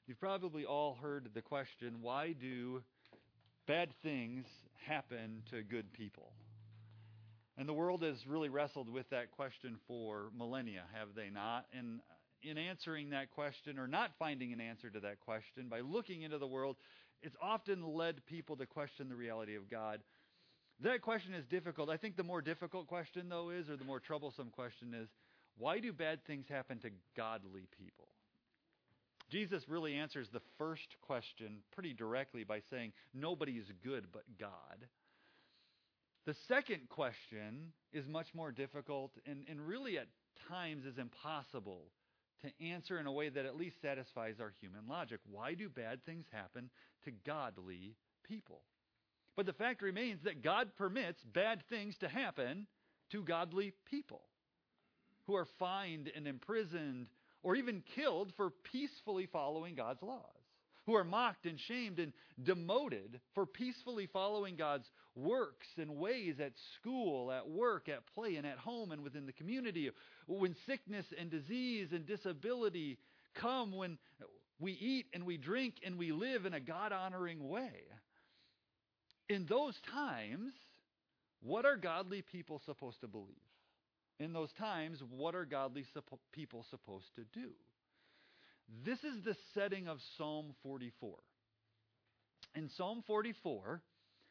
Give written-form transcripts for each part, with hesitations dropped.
You've probably all heard the question, why do bad things happen to good people? And the world has really wrestled with that question for millennia, have they not? And in answering that question, or not finding an answer to that question, by looking into the world, it's often led people to question the reality of God. That question is difficult. I think the more difficult question, though, or the more troublesome question is, why do bad things happen to godly people? Jesus really answers the first question pretty directly by saying, nobody is good but God. The second question is much more difficult and really at times is impossible to answer in a way that at least satisfies our human logic. Why do bad things happen to godly people? But the fact remains that God permits bad things to happen to godly people who are fined and imprisoned or even killed for peacefully following God's laws, who are mocked and shamed and demoted for peacefully following God's works and ways at school, at work, at play, and at home and within the community. When sickness and disease and disability come, when we eat and we drink and we live in a God-honoring way. In those times, what are godly people supposed to believe? In those times, what are godly people supposed to do? This is the setting of Psalm 44. In Psalm 44,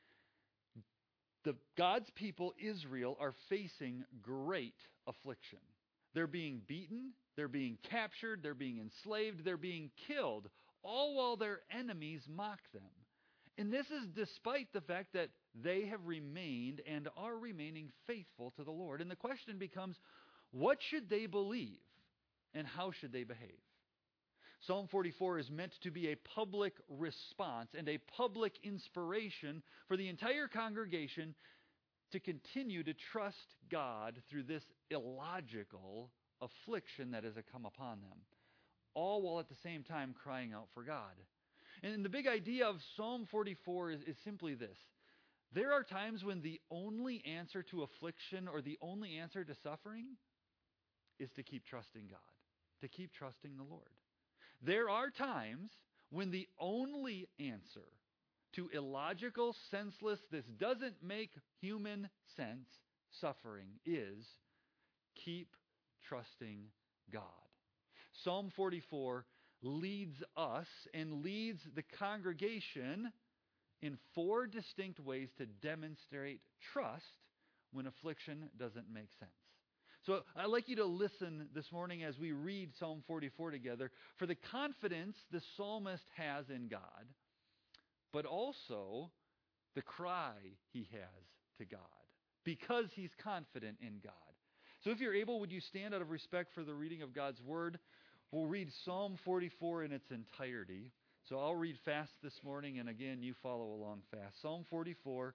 God's people, Israel, are facing great affliction. They're being beaten, they're being captured, they're being enslaved, they're being killed, all while their enemies mock them. And this is despite the fact that they have remained and are remaining faithful to the Lord. And the question becomes, what should they believe and how should they behave? Psalm 44 is meant to be a public response and a public inspiration for the entire congregation to continue to trust God through this illogical affliction that has come upon them, all while at the same time crying out for God. And the big idea of Psalm 44 is simply this. There are times when the only answer to affliction or the only answer to suffering is to keep trusting God, to keep trusting the Lord. There are times when the only answer to illogical, senseless, this doesn't make human sense, suffering is keep trusting God. Psalm 44 leads us and leads the congregation in 4 distinct ways to demonstrate trust when affliction doesn't make sense. So I'd like you to listen this morning as we read Psalm 44 together for the confidence the psalmist has in God, but also the cry he has to God because he's confident in God. So if you're able, would you stand out of respect for the reading of God's Word? We'll read Psalm 44 in its entirety. So I'll read fast this morning, and again, you follow along fast. Psalm 44.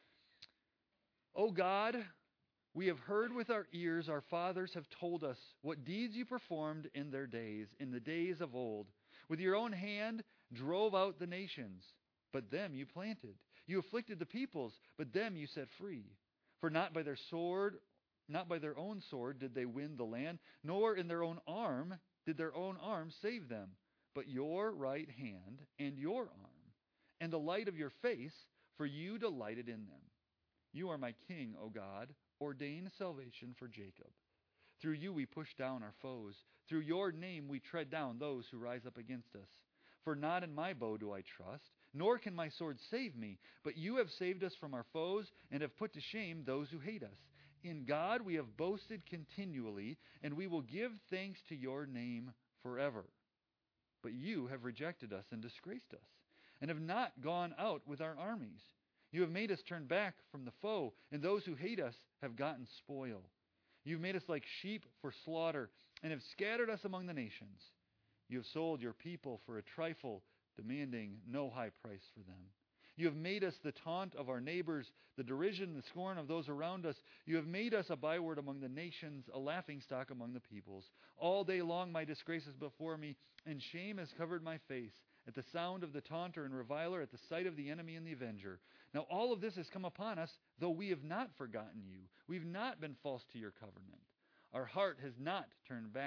O God, we have heard with our ears, our fathers have told us what deeds you performed in their days, in the days of old. With your own hand drove out the nations, but them you planted. You afflicted the peoples, but them you set free. For not by their own sword did they win the land, nor in their own arm did their own arm save them, but your right hand and your arm, and the light of your face, for you delighted in them. You are my king, O God, ordain salvation for Jacob. Through you we push down our foes. Through your name we tread down those who rise up against us. For not in my bow do I trust, nor can my sword save me, but you have saved us from our foes and have put to shame those who hate us. In God we have boasted continually, and we will give thanks to your name forever. But you have rejected us and disgraced us, and have not gone out with our armies. You have made us turn back from the foe, and those who hate us have gotten spoil. You have made us like sheep for slaughter, and have scattered us among the nations. You have sold your people for a trifle, demanding no high price for them. You have made us the taunt of our neighbors, the derision, the scorn of those around us. You have made us a byword among the nations, a laughingstock among the peoples. All day long my disgrace is before me, and shame has covered my face. At the sound of the taunter and reviler, at the sight of the enemy and the avenger. Now all of this has come upon us, though we have not forgotten you. We've not been false to your covenant. Our heart has not turned back,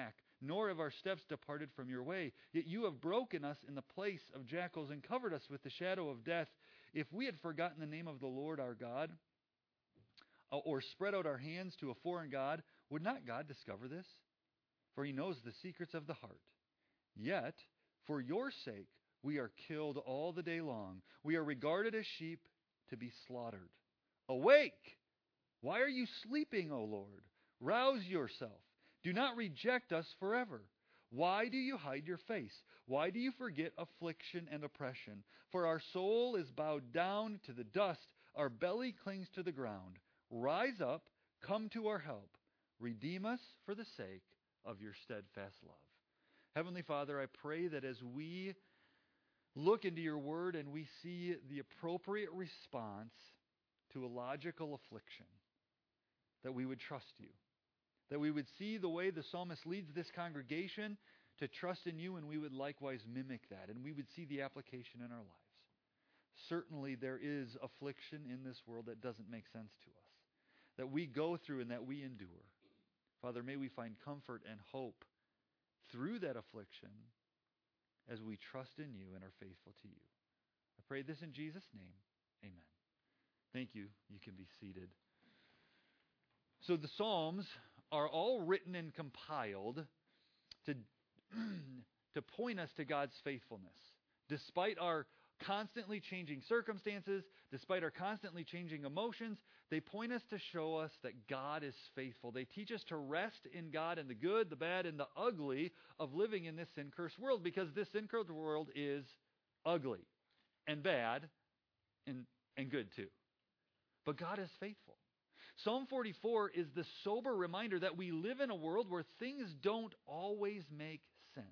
nor have our steps departed from your way. Yet you have broken us in the place of jackals and covered us with the shadow of death. If we had forgotten the name of the Lord our God, or spread out our hands to a foreign god, would not God discover this? For he knows the secrets of the heart. Yet, for your sake, we are killed all the day long. We are regarded as sheep to be slaughtered. Awake! Why are you sleeping, O Lord? Rouse yourself. Do not reject us forever. Why do you hide your face? Why do you forget affliction and oppression? For our soul is bowed down to the dust. Our belly clings to the ground. Rise up, come to our help. Redeem us for the sake of your steadfast love. Heavenly Father, I pray that as we look into your word and we see the appropriate response to a logical affliction, that we would trust you. That we would see the way the psalmist leads this congregation to trust in you, and we would likewise mimic that, and we would see the application in our lives. Certainly there is affliction in this world that doesn't make sense to us, that we go through and that we endure. Father, may we find comfort and hope through that affliction as we trust in you and are faithful to you. I pray this in Jesus' name. Amen. Thank you. You can be seated. So the Psalms are all written and compiled to point us to God's faithfulness. Despite our constantly changing circumstances, despite our constantly changing emotions, they point us to show us that God is faithful. They teach us to rest in God in the good, the bad, and the ugly of living in this sin-cursed world, because this sin-cursed world is ugly and bad and good too. But God is faithful. Psalm 44 is the sober reminder that we live in a world where things don't always make sense.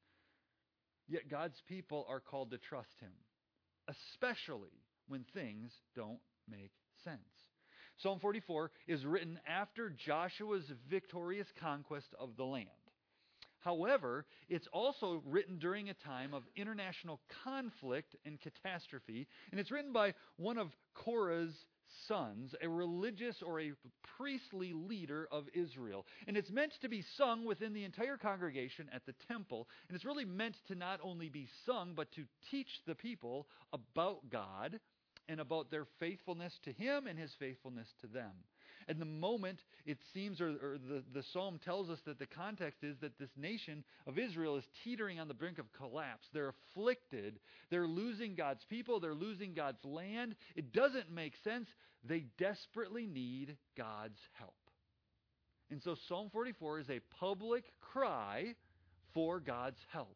Yet God's people are called to trust Him, especially when things don't make sense. Psalm 44 is written after Joshua's victorious conquest of the land. However, it's also written during a time of international conflict and catastrophe, and it's written by one of Korah's sons, a religious or a priestly leader of Israel. And it's meant to be sung within the entire congregation at the temple. And it's really meant to not only be sung, but to teach the people about God and about their faithfulness to Him and His faithfulness to them. And the moment it seems, or the psalm tells us that the context is that this nation of Israel is teetering on the brink of collapse. They're afflicted. They're losing God's people. They're losing God's land. It doesn't make sense. They desperately need God's help. And so Psalm 44 is a public cry for God's help.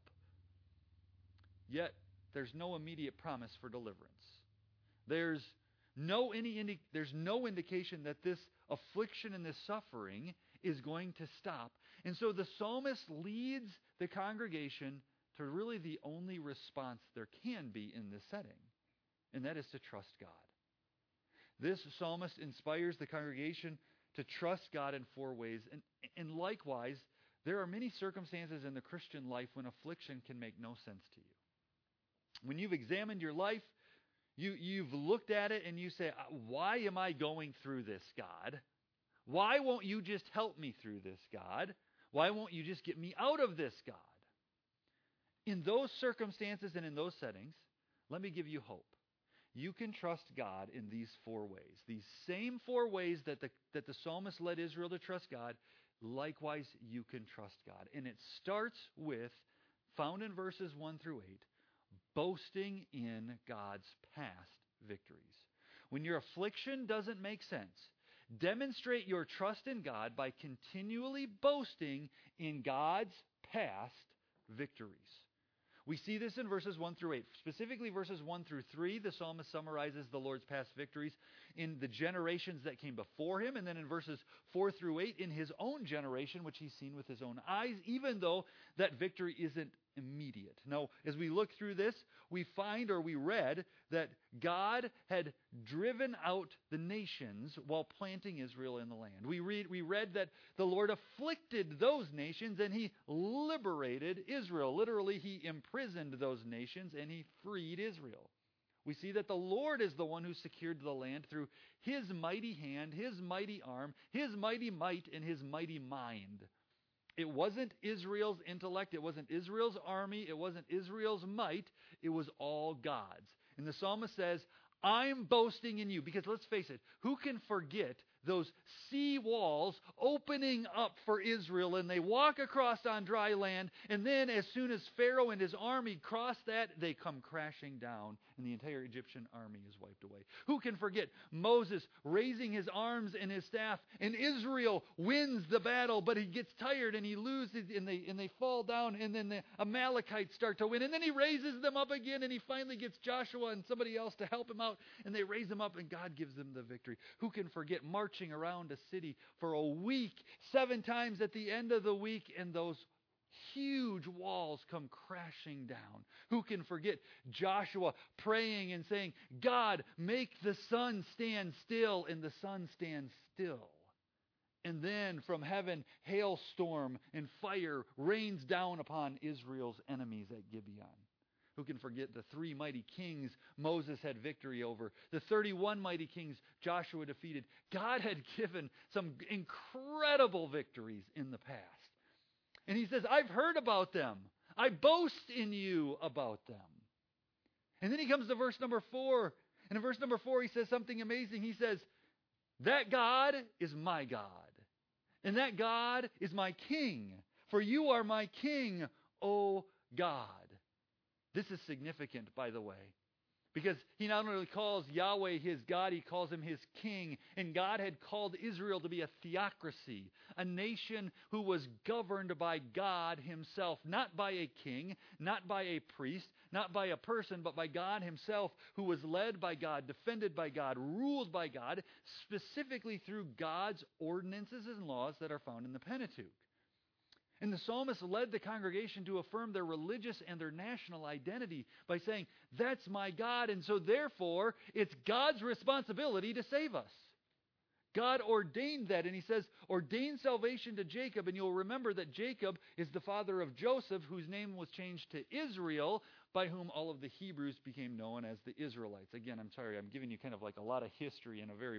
Yet there's no immediate promise for deliverance. There's no indication that this affliction and this suffering is going to stop. And so the psalmist leads the congregation to really the only response there can be in this setting, and that is to trust God. This psalmist inspires the congregation to trust God in four ways. And likewise, there are many circumstances in the Christian life when affliction can make no sense to you. When you've examined your life, You've looked at it and you say, why am I going through this, God? Why won't you just help me through this, God? Why won't you just get me out of this, God? In those circumstances and in those settings, let me give you hope. You can trust God in these four ways. These same four ways that the psalmist led Israel to trust God, likewise you can trust God. And it starts with, found in verses 1 through 8, boasting in God's past victories. When your affliction doesn't make sense, demonstrate your trust in God by continually boasting in God's past victories. We see this in verses 1 through 8. Specifically verses 1 through 3, the psalmist summarizes the Lord's past victories in the generations that came before him. And then in verses 4 through 8, in his own generation, which he's seen with his own eyes, even though that victory isn't immediate. Now, as we look through this, we read that God had driven out the nations while planting Israel in the land. We read that the Lord afflicted those nations and He liberated Israel. Literally, He imprisoned those nations and He freed Israel. We see that the Lord is the one who secured the land through His mighty hand, His mighty arm, His mighty might, and His mighty mind. It wasn't Israel's intellect. It wasn't Israel's army. It wasn't Israel's might. It was all God's. And the psalmist says, I'm boasting in you. Because let's face it, who can forget those sea walls opening up for Israel, and they walk across on dry land, and then as soon as Pharaoh and his army cross that, they come crashing down, and the entire Egyptian army is wiped away. Who can forget Moses raising his arms and his staff, and Israel wins the battle, but he gets tired and he loses, and they fall down, and then the Amalekites start to win, and then he raises them up again, and he finally gets Joshua and somebody else to help him out, and they raise him up, and God gives them the victory. Who can forget marching around a city for a week, 7 times at the end of the week, and those huge walls come crashing down? Who can forget Joshua praying and saying, God, make the sun stand still, and the sun stands still. And then from heaven, hailstorm and fire rains down upon Israel's enemies at Gibeon. Who can forget the 3 mighty kings Moses had victory over? The 31 mighty kings Joshua defeated. God had given some incredible victories in the past. And he says, I've heard about them. I boast in you about them. And then he comes to verse number 4. And in verse number 4 he says something amazing. He says, that God is my God. And that God is my king. For you are my king, O God. This is significant, by the way, because he not only calls Yahweh his God, he calls him his king. And God had called Israel to be a theocracy, a nation who was governed by God himself, not by a king, not by a priest, not by a person, but by God himself, who was led by God, defended by God, ruled by God, specifically through God's ordinances and laws that are found in the Pentateuch. And the psalmist led the congregation to affirm their religious and their national identity by saying, that's my God, and so therefore it's God's responsibility to save us. God ordained that, and he says, ordain salvation to Jacob, and you'll remember that Jacob is the father of Joseph, whose name was changed to Israel, by whom all of the Hebrews became known as the Israelites. Again, I'm sorry, I'm giving you kind of like a lot of history in a very...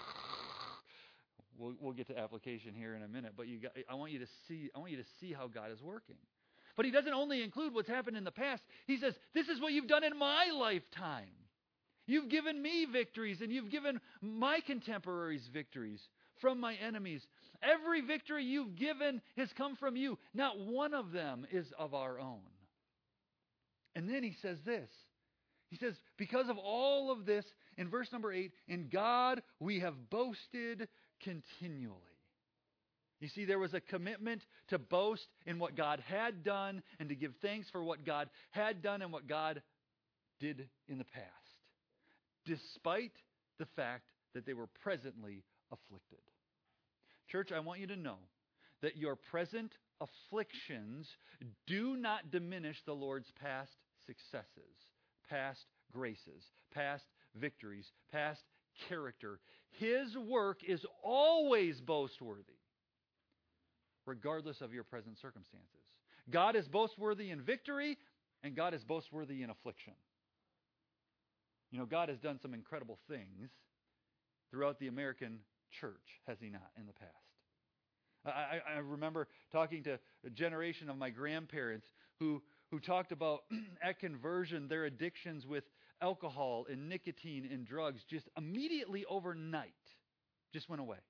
We'll get to application here in a minute, but I want you to see how God is working. But he doesn't only include what's happened in the past. He says, this is what you've done in my lifetime. You've given me victories, and you've given my contemporaries victories from my enemies. Every victory you've given has come from you. Not one of them is of our own. And then he says this. He says, because of all of this, in verse number 8, in God we have boasted continually. You see, there was a commitment to boast in what God had done and to give thanks for what God had done and what God did in the past, despite the fact that they were presently afflicted. Church, I want you to know that your present afflictions do not diminish the Lord's past successes, past graces, past victories, past character. His work is always boastworthy, regardless of your present circumstances. God is boastworthy in victory, and God is boastworthy in affliction. You know, God has done some incredible things throughout the American church, has he not, in the past? I remember talking to a generation of my grandparents who talked about, at conversion, their addictions with alcohol and nicotine and drugs just immediately overnight just went away.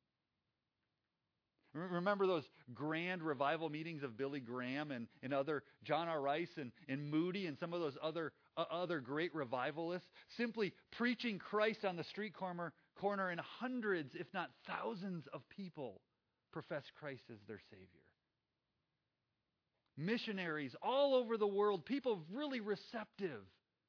Remember those grand revival meetings of Billy Graham and other John R. Rice and Moody and some of those other great revivalists, simply preaching Christ on the street corner, and hundreds, if not thousands of people profess Christ as their Savior. Missionaries all over the world, people really receptive.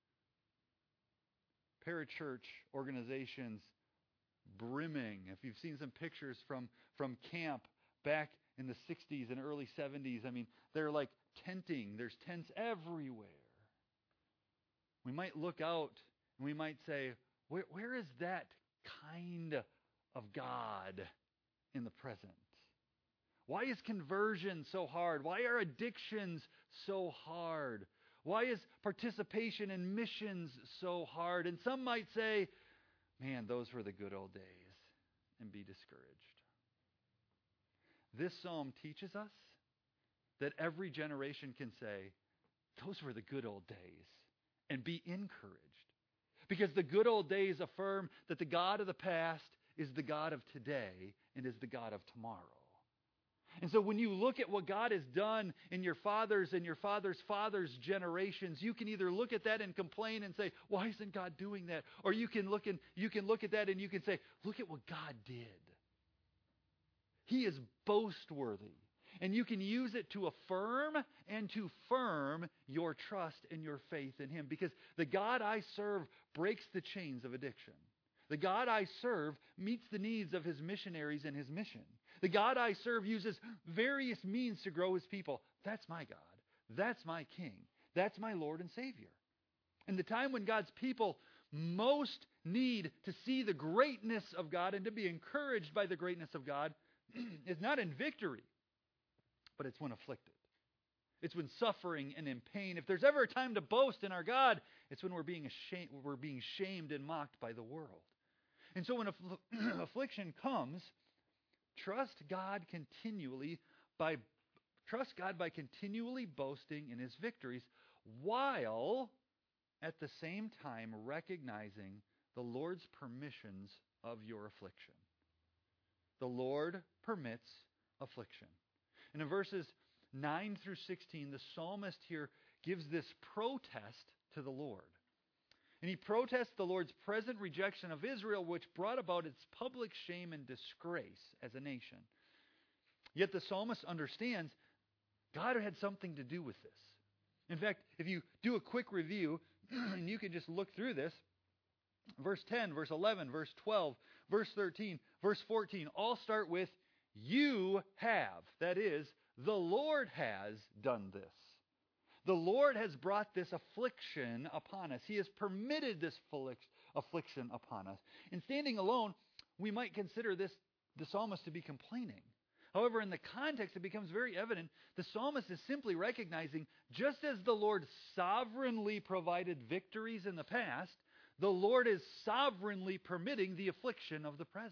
Parachurch organizations brimming. If you've seen some pictures from camp back in the 60s and early 70s, I mean, they're like tenting. There's tents everywhere. We might look out and we might say, where is that kind of God in the present? Why is conversion so hard? Why are addictions so hard? Why is participation in missions so hard? And some might say, man, those were the good old days, and be discouraged. this psalm teaches us that every generation can say, those were the good old days, and be encouraged. Because the good old days affirm that the God of the past is the God of today and is the God of tomorrow. And so when you look at what God has done in your fathers and your fathers' fathers' generations, you can either look at that and complain and say, why isn't God doing that? Or you can look at that and you can say, look at what God did. He is boastworthy. And you can use it to affirm and to firm your trust and your faith in Him. Because the God I serve breaks the chains of addiction. The God I serve meets the needs of His missionaries and His mission. The God I serve uses various means to grow His people. That's my God. That's my King. That's my Lord and Savior. And the time when God's people most need to see the greatness of God and to be encouraged by the greatness of God is not in victory, but it's when afflicted. It's when suffering and in pain. If there's ever a time to boast in our God, it's when we're being shamed and mocked by the world. And so when affliction comes, trust God by continually boasting in His victories, while at the same time recognizing the Lord's permissions of your affliction. The Lord permits affliction. And in verses 9 through 16, the psalmist here gives this protest to the Lord. And he protests the Lord's present rejection of Israel, which brought about its public shame and disgrace as a nation. Yet the psalmist understands God had something to do with this. In fact, if you do a quick review, and you can just look through this, verse 10, verse 11, verse 12, verse 13, verse 14, all start with, you have. That is, the Lord has done this. The Lord has brought this affliction upon us. He has permitted this affliction upon us. In standing alone, we might consider the psalmist to be complaining. However, in the context, it becomes very evident the psalmist is simply recognizing, just as the Lord sovereignly provided victories in the past, the Lord is sovereignly permitting the affliction of the present.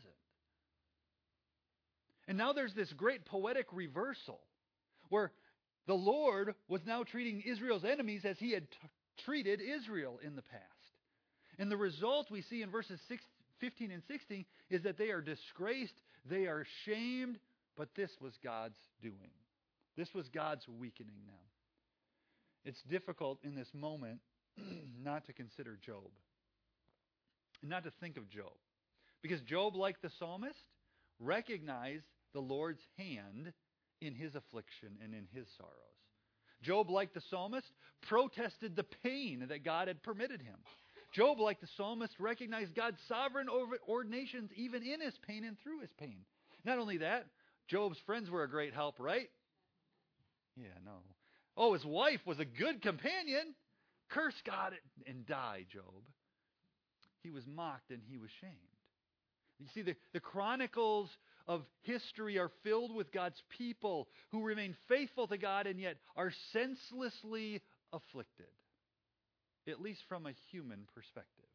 And now there's this great poetic reversal, where the Lord was now treating Israel's enemies as He had treated Israel in the past. And the result we see in verses 15 and 16 is that they are disgraced, they are shamed, but this was God's doing. This was God's weakening them. It's difficult in this moment not to consider Job. And not to think of Job. Because Job, like the psalmist, recognized the Lord's hand in his affliction and in his sorrows. Job, like the psalmist, protested the pain that God had permitted him. Job, like the psalmist, recognized God's sovereign ordinations even in his pain and through his pain. Not only that, Job's friends were a great help, right? Yeah, no. Oh, his wife was a good companion. Curse God and die, Job. He was mocked and he was shamed. You see, the chronicles of history are filled with God's people who remain faithful to God and yet are senselessly afflicted, at least from a human perspective.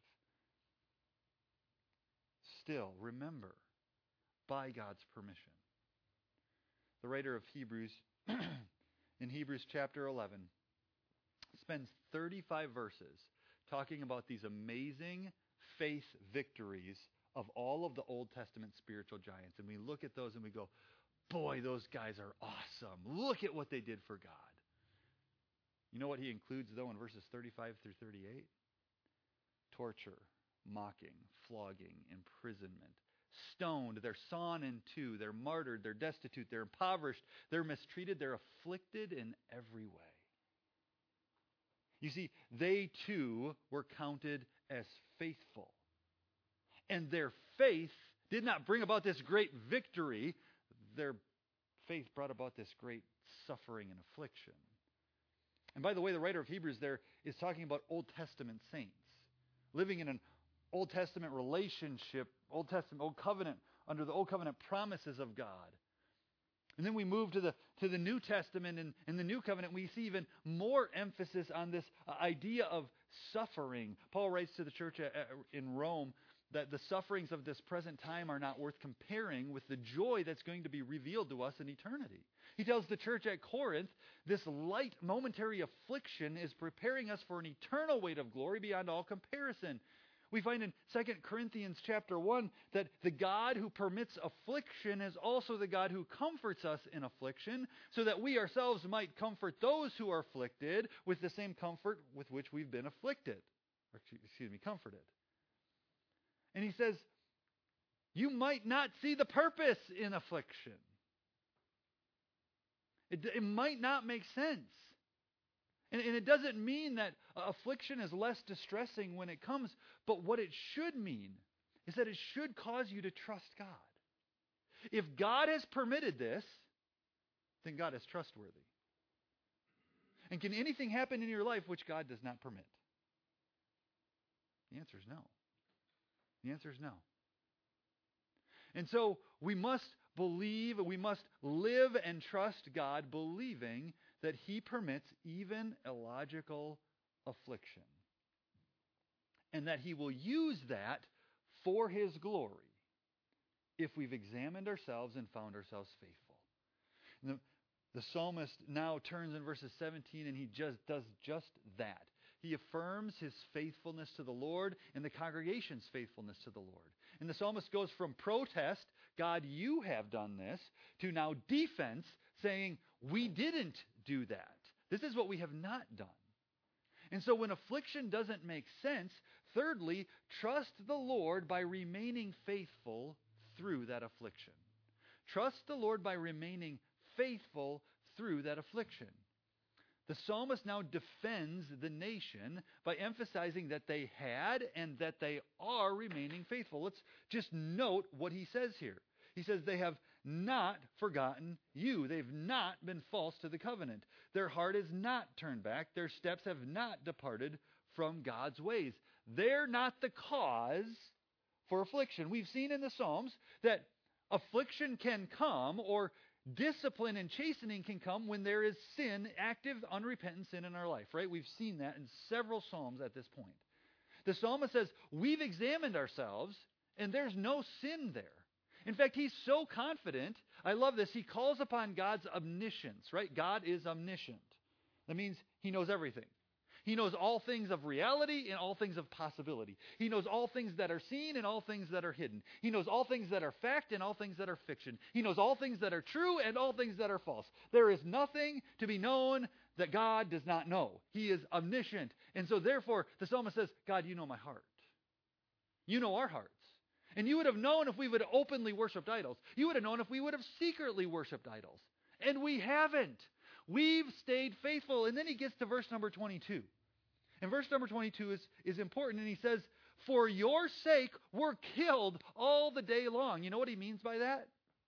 Still, remember, by God's permission. The writer of Hebrews, in Hebrews chapter 11, spends 35 verses talking about these amazing faith victories of all of the Old Testament spiritual giants. And we look at those and we go, boy, those guys are awesome. Look at what they did for God. You know what he includes, though, in verses 35 through 38? Torture, mocking, flogging, imprisonment, stoned, they're sawn in two, they're martyred, they're destitute, they're impoverished, they're mistreated, they're afflicted in every way. You see, they too were counted as faithful. And their faith did not bring about this great victory. Their faith brought about this great suffering and affliction. And by the way, the writer of Hebrews there is talking about Old Testament saints, living in an Old Testament relationship, Old Covenant, under the Old Covenant promises of God. And then we move to the New Testament, and in the New Covenant we see even more emphasis on this idea of suffering. Paul writes to the church in Rome that the sufferings of this present time are not worth comparing with the joy that's going to be revealed to us in eternity. He tells the church at Corinth, this light momentary affliction is preparing us for an eternal weight of glory beyond all comparison. We find in 2 Corinthians chapter 1 that the God who permits affliction is also the God who comforts us in affliction, so that we ourselves might comfort those who are afflicted with the same comfort with which we've been afflicted. Comforted. And he says, you might not see the purpose in affliction. It might not make sense. And it doesn't mean that affliction is less distressing when it comes, but what it should mean is that it should cause you to trust God. If God has permitted this, then God is trustworthy. And can anything happen in your life which God does not permit? The answer is no. The answer is no. And so we must believe, we must live and trust God, believing that He permits even illogical affliction. And that He will use that for His glory if we've examined ourselves and found ourselves faithful. The psalmist now turns in verses 17 and he does just that. He affirms his faithfulness to the Lord and the congregation's faithfulness to the Lord. And the psalmist goes from protest, God, you have done this, to now defense, saying, we didn't do that. This is what we have not done. And so when affliction doesn't make sense, thirdly, trust the Lord by remaining faithful through that affliction. Trust the Lord by remaining faithful through that affliction. The psalmist now defends the nation by emphasizing that they had and that they are remaining faithful. Let's just note what he says here. He says they have not forgotten you. They've not been false to the covenant. Their heart is not turned back. Their steps have not departed from God's ways. They're not the cause for affliction. We've seen in the Psalms that affliction can come, or discipline and chastening can come when there is sin, active, unrepentant sin in our life, right? We've seen that in several Psalms at this point. The psalmist says, we've examined ourselves, and there's no sin there. In fact, he's so confident, I love this, he calls upon God's omniscience, right? God is omniscient. That means He knows everything. He knows all things of reality and all things of possibility. He knows all things that are seen and all things that are hidden. He knows all things that are fact and all things that are fiction. He knows all things that are true and all things that are false. There is nothing to be known that God does not know. He is omniscient. And so therefore, the psalmist says, God, you know my heart. You know our hearts. And you would have known if we would have openly worshipped idols. You would have known if we would have secretly worshipped idols. And we haven't. We've stayed faithful. And then he gets to verse number 22. And verse number 22 is important. And he says, for your sake we're killed all the day long. You know what he means by that?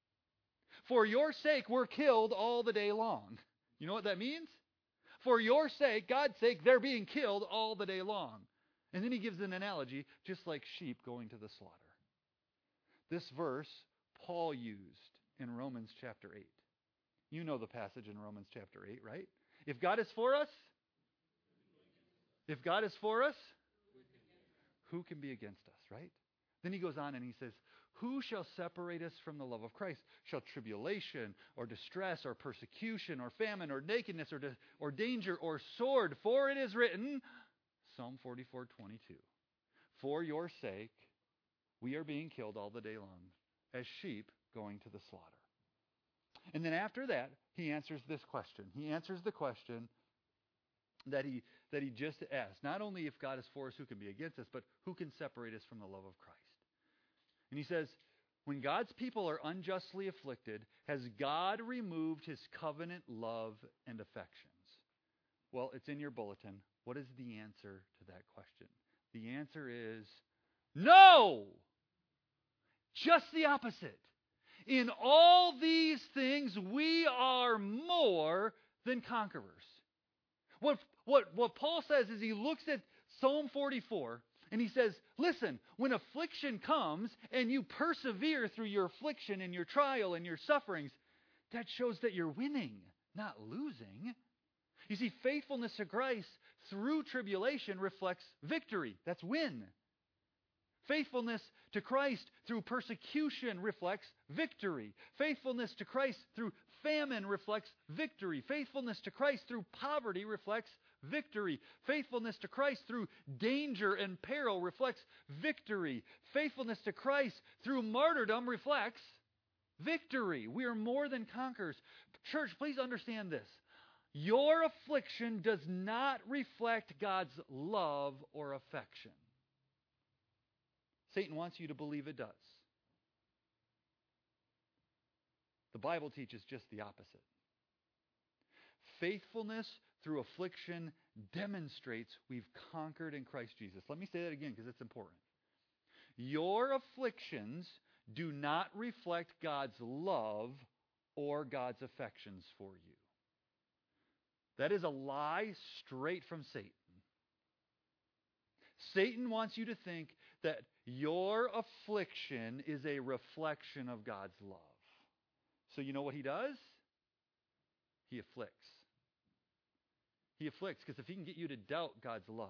For your sake we're killed all the day long. You know what that means? For your sake, God's sake, they're being killed all the day long. And then he gives an analogy, just like sheep going to the slaughter. This verse Paul used in Romans chapter 8. You know the passage in Romans chapter 8, right? If God is for us, who can be against us, right? Then he goes on and he says, who shall separate us from the love of Christ? Shall tribulation or distress or persecution or famine or nakedness or danger or sword? For it is written, Psalm 44:22, for your sake we are being killed all the day long, as sheep going to the slaughter. And then after that, he answers this question. He answers the question that he just asked. Not only if God is for us, who can be against us, but who can separate us from the love of Christ? And he says, when God's people are unjustly afflicted, has God removed His covenant love and affections? Well, it's in your bulletin. What is the answer to that question? The answer is no! Just the opposite. In all these things, we are more than conquerors. What Paul says is he looks at Psalm 44 and he says, listen, when affliction comes and you persevere through your affliction and your trial and your sufferings, that shows that you're winning, not losing. You see, faithfulness to Christ through tribulation reflects victory. That's win. Faithfulness to Christ through persecution reflects victory. Faithfulness to Christ through famine reflects victory. Faithfulness to Christ through poverty reflects victory. Faithfulness to Christ through danger and peril reflects victory. Faithfulness to Christ through martyrdom reflects victory. We are more than conquerors. Church, please understand this. Your affliction does not reflect God's love or affection. Satan wants you to believe it does. The Bible teaches just the opposite. Faithfulness through affliction demonstrates we've conquered in Christ Jesus. Let me say that again because it's important. Your afflictions do not reflect God's love or God's affections for you. That is a lie straight from Satan. Satan wants you to think that your affliction is a reflection of God's love. So you know what he does? He afflicts. He afflicts because if he can get you to doubt God's love,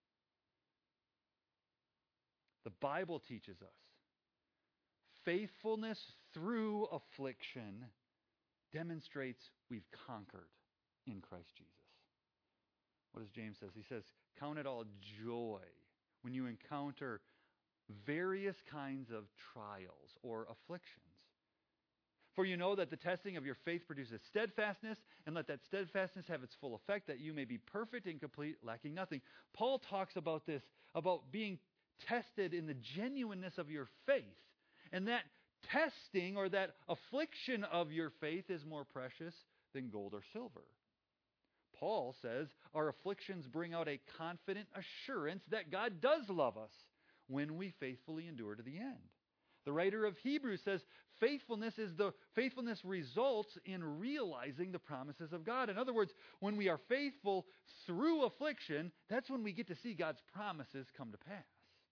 the Bible teaches us faithfulness through affliction demonstrates we've conquered in Christ Jesus. What does James say? He says, count it all joy when you encounter various kinds of trials or afflictions. For you know that the testing of your faith produces steadfastness, and let that steadfastness have its full effect, that you may be perfect and complete, lacking nothing. Paul talks about this, about being tested in the genuineness of your faith. And that testing or that affliction of your faith is more precious than gold or silver. Paul says our afflictions bring out a confident assurance that God does love us when we faithfully endure to the end. The writer of Hebrews says faithfulness results in realizing the promises of God. In other words, when we are faithful through affliction, that's when we get to see God's promises come to pass.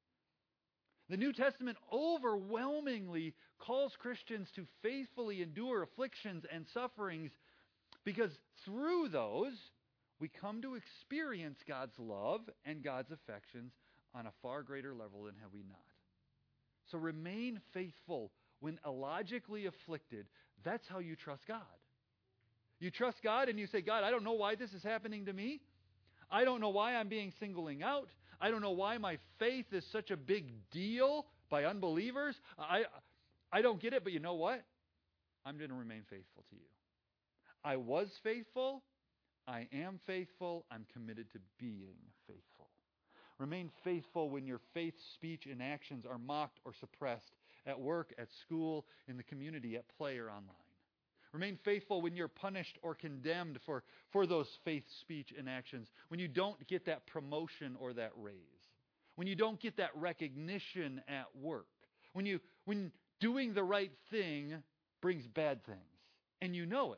The New Testament overwhelmingly calls Christians to faithfully endure afflictions and sufferings because through those, we come to experience God's love and God's affections on a far greater level than have we not. So remain faithful when illogically afflicted. That's how you trust God. You trust God and you say, God, I don't know why this is happening to me. I don't know why I'm being singling out. I don't know why my faith is such a big deal by unbelievers. I don't get it, but you know what? I'm going to remain faithful to you. I was faithful. I am faithful. I'm committed to being faithful. Remain faithful when your faith, speech, and actions are mocked or suppressed at work, at school, in the community, at play, or online. Remain faithful when you're punished or condemned for those faith, speech, and actions. When you don't get that promotion or that raise. When you don't get that recognition at work. When doing the right thing brings bad things. And you know it.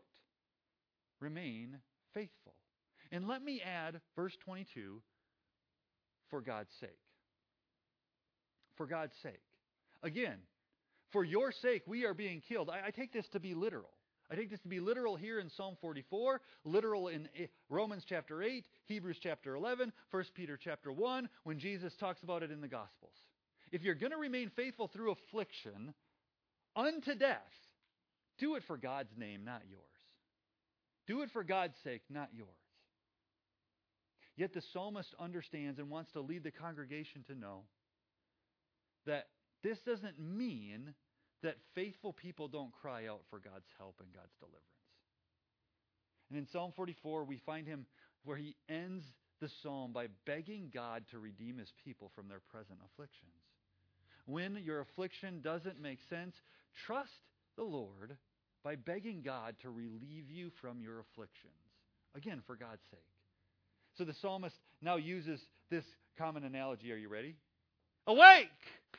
Remain faithful. And let me add verse 22, for God's sake. For God's sake. Again, for your sake we are being killed. I take this to be literal. I take this to be literal here in Psalm 44, literal in Romans chapter 8, Hebrews chapter 11, 1 Peter chapter 1, when Jesus talks about it in the Gospels. If you're going to remain faithful through affliction unto death, do it for God's name, not yours. Do it for God's sake, not yours. Yet the psalmist understands and wants to lead the congregation to know that this doesn't mean that faithful people don't cry out for God's help and God's deliverance. And in Psalm 44, we find him where he ends the psalm by begging God to redeem his people from their present afflictions. When your affliction doesn't make sense, trust the Lord by begging God to relieve you from your afflictions. Again, for God's sake. So the psalmist now uses this common analogy. Are you ready? Awake!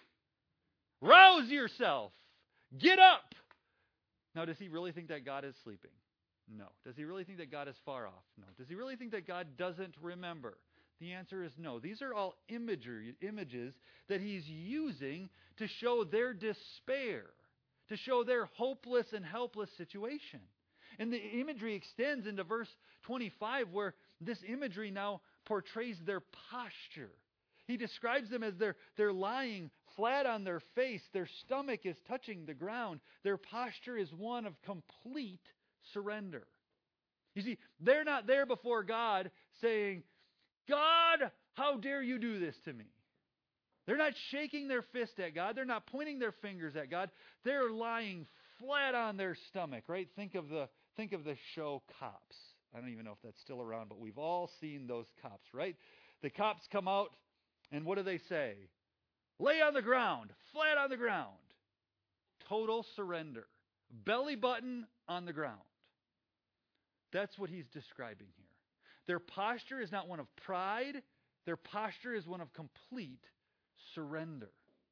Rouse yourself! Get up! Now, does he really think that God is sleeping? No. Does he really think that God is far off? No. Does he really think that God doesn't remember? The answer is no. These are all images that he's using to show their despair, to show their hopeless and helpless situation. And the imagery extends into verse 25 where this imagery now portrays their posture. he describes them as they're lying flat on their face. Their stomach is touching the ground. Their posture is one of complete surrender. You see, they're not there before God saying, God, how dare you do this to me? They're not shaking their fist at God. They're not pointing their fingers at God. They're lying flat on their stomach, right? Think of the show Cops. I don't even know if that's still around, but we've all seen those cops, right? The cops come out, and what do they say? Lay on the ground, flat on the ground. Total surrender. Belly button on the ground. That's what he's describing here. Their posture is not one of pride. Their posture is one of complete surrender.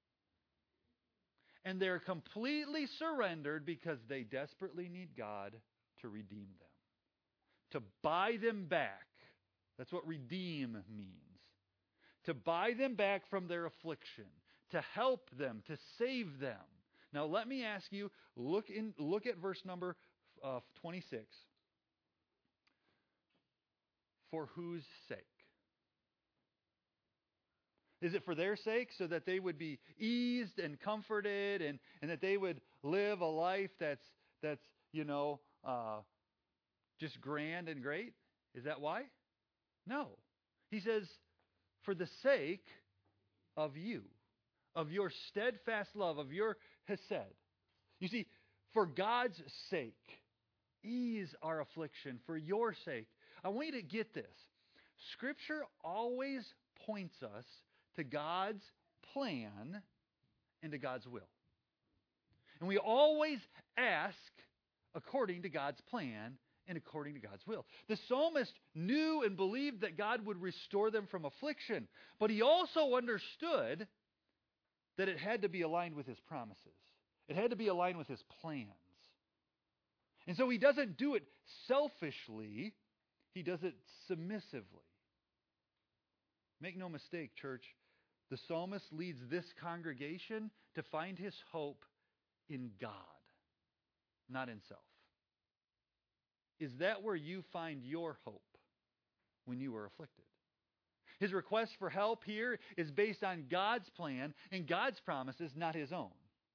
And they're completely surrendered because they desperately need God to redeem them, to buy them back. That's what redeem means. To buy them back from their affliction, to help them, to save them. Now let me ask you, look at verse number 26. For whose sake? Is it for their sake, so that they would be eased and comforted, and that they would live a life that's just grand and great? Is that why? No. He says, for the sake of you, of your steadfast love, of your hesed. You see, for God's sake, ease our affliction. For your sake. I want you to get this. Scripture always points us to God's plan and to God's will. And we always ask according to God's plan and according to God's will. The psalmist knew and believed that God would restore them from affliction, but he also understood that it had to be aligned with his promises. It had to be aligned with his plans. And so he doesn't do it selfishly, he does it submissively. Make no mistake, church, the psalmist leads this congregation to find his hope in God, not in self. Is that where you find your hope when you are afflicted? His request for help here is based on God's plan and God's promises, not his own.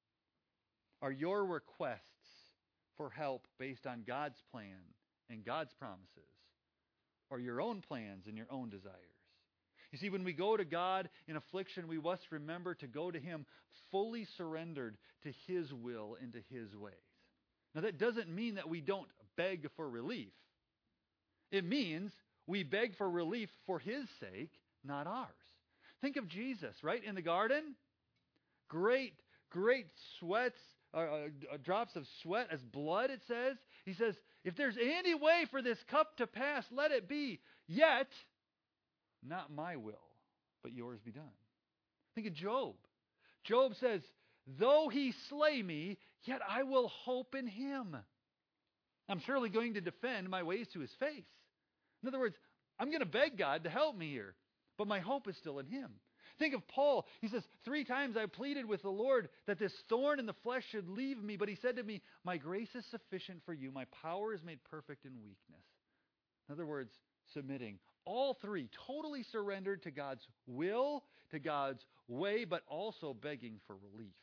Are your requests for help based on God's plan and God's promises, or your own plans and your own desires? You see, when we go to God in affliction, we must remember to go to him fully surrendered to his will and to his ways. Now, that doesn't mean that we don't beg for relief. It means we beg for relief for his sake, not ours. Think of Jesus, right? In the garden, great sweats, drops of sweat as blood, it says. He says, if there's any way for this cup to pass, let it be. Yet, not my will, but yours be done. Think of Job. Job says, though he slay me, yet I will hope in him. I'm surely going to defend my ways to his face. In other words, I'm going to beg God to help me here, but my hope is still in him. Think of Paul. He says, 3 times I pleaded with the Lord that this thorn in the flesh should leave me, but he said to me, my grace is sufficient for you. My power is made perfect in weakness. In other words, submitting. All 3 totally surrendered to God's will, to God's way, but also begging for relief.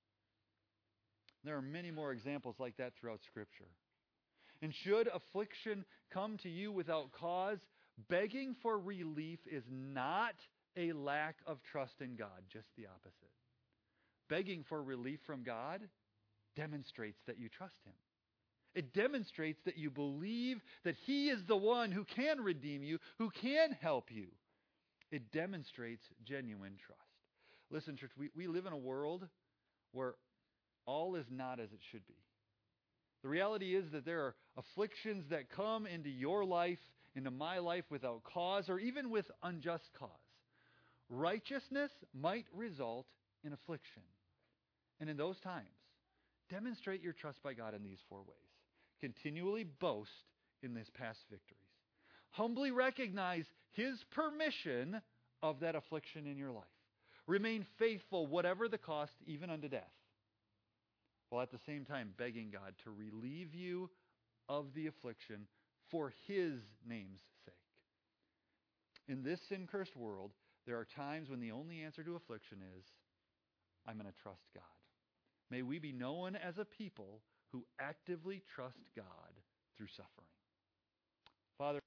There are many more examples like that throughout Scripture. And should affliction come to you without cause, begging for relief is not a lack of trust in God, just the opposite. Begging for relief from God demonstrates that you trust him. It demonstrates that you believe that he is the one who can redeem you, who can help you. It demonstrates genuine trust. Listen, church, we live in a world where all is not as it should be. The reality is that there are afflictions that come into your life, into my life without cause, or even with unjust cause. Righteousness might result in affliction. And in those times, demonstrate your trust by God in these 4 ways. Continually boast in his past victories. Humbly recognize his permission of that affliction in your life. Remain faithful, whatever the cost, even unto death. While at the same time begging God to relieve you of the affliction for his name's sake. In this sin-cursed world, There are times when the only answer to affliction is, I'm going to trust God. May we be known as a people who actively trust God through suffering. Father,